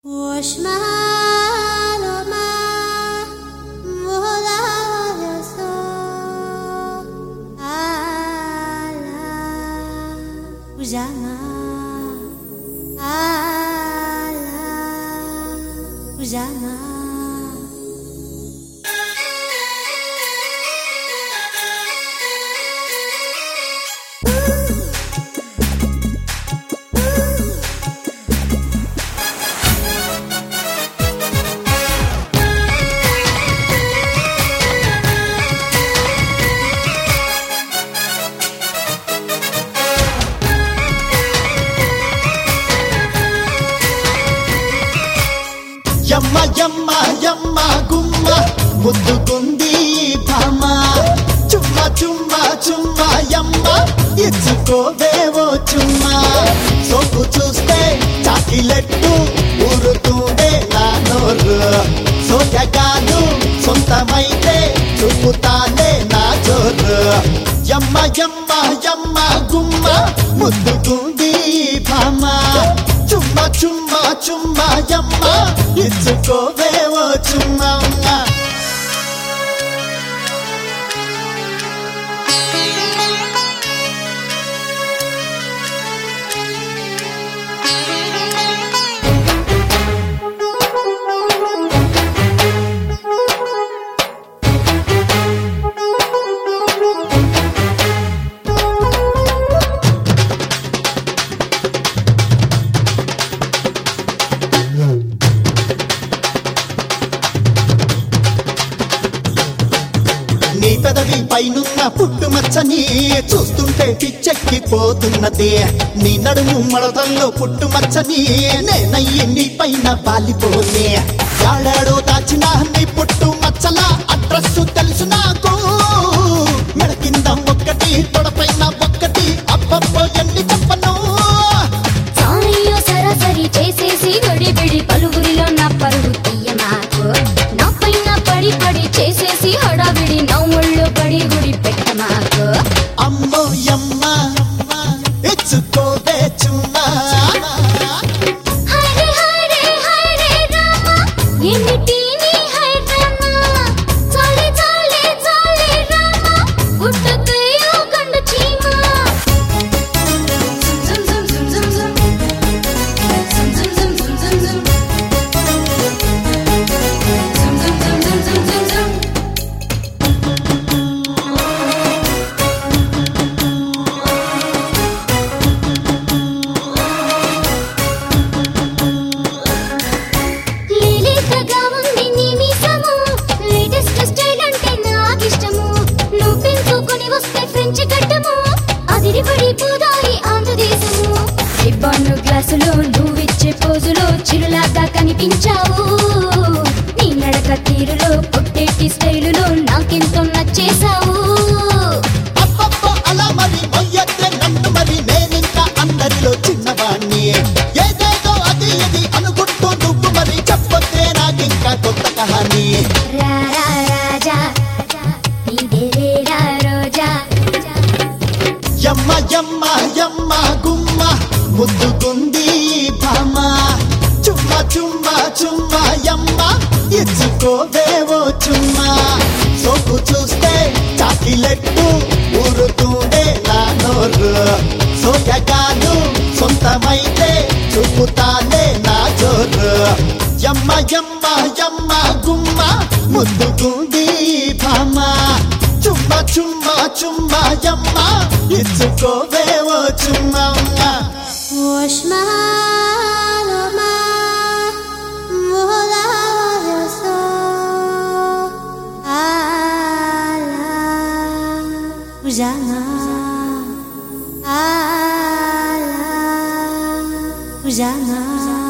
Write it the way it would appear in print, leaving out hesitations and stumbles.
واشمال وما ولا يسوع على وجمع على وجمع యమ్మ యమ్మ యమ్మ గుమ్మ ముద్దుకుంది భామ చుమ్మ చుమ్మ చుమ్మ యమ్మ ఇచ్చుకోవేవో చుమ్మ సోకు చూస్తే చాకిలెట్టు ఊరుతుండే నా నోరు సోయగాను సొంతమైతే చూపుతానే నా జోరు యమ్మ యమ్మ యమ్మ గుమ్మ ముద్దుకుంది భామ చుమ్మ చుమ్మ చుమ్మ యమ్మ ఇచ్చుకోవేవో చుమ్మ నీ పెదవి పైనున్న పుట్టుమచ్చని చూస్తుంటే పిచ్చెక్కిపోతున్నది నీ నడుము మడతల్లో పుట్టుమచ్చని నేనయ్యి నీ పైన వాలిపోనే యాడాడో దాచిన నీ పుట్టు మచ్చల అడ్రస్ తెలుసు నాకు మెడ కింద ఒక్కటి తొడపైన ఒక్కటి అబ్బబ్బో ఎన్ని చెప్పను సరాసరి చేసేసి గడిబిడి పలుగురిలో నా పరుగు తీయ నాకు నా పైన పడి పడి చేసేసి హడావిడి నవ్వుళ్ళు పడి గుడి పెట్ట మాకు అమ్మో యమ్మ ఇచ్చుకోవే చుమ్మా హరే హరే హరే రామ ఎన్నిటిని హై రామ చాలే చాలే చాలే రామ గుట్టకయ్యో కండు చీమ zum zum zum zum zum zum zum zum zum zum zum zum zum zum zum లేలేతగా ఉంది నీ మీసము లేటెస్ట్ స్టైల్ అంటే నాకిష్టము నువ్వు పెంచుకొని వస్తే ఫ్రెంచ్ గడ్డము అదిరిపడి పోదాయి ఆంధ్రదేశము రిబ్బన్ను గ్లాసులో నువ్విచ్చే పోజులో చిరులాగా కనిపించావు నీ నడక తీరులో పొట్టేటి స్టైలులో నాకెంతో నచ్చేశావు అబ్బబ్బో అలా మరి మొయ్యతే నన్ను మరి నేనింకా అందరిలో చిన్నవాణ్ణి ఏదేదో అది ఇది అనుకుంటూ నువ్వు మరి చెప్పొద్దే నాకింకా కొత్త కహాని రా రా రాజా ఇదేరా రోజా యమ్మ యమ్మ యమ్మ గుమ్మ ముద్దుకుంది భామ చుమ్మ చుమ్మ చుమ్మ యమ్మ ఇచ్చుకోవేవో చుమ్మ సోకు చూస్తే చాకిలెట్టు ఊరుతుండే నా నోరు సోయగాను సొంతమైతే చూపుతానే నా జోరు యమ్మ యమ్మ యమ్మ గుమ్మ ముద్దుకుంది భామ చుమ్మ చుమ్మ చుమ్మ యమ్మ ఇచ్చుకోవేవో చుమ్మ واشمال وما ولا يسوع على وجمع على وجمع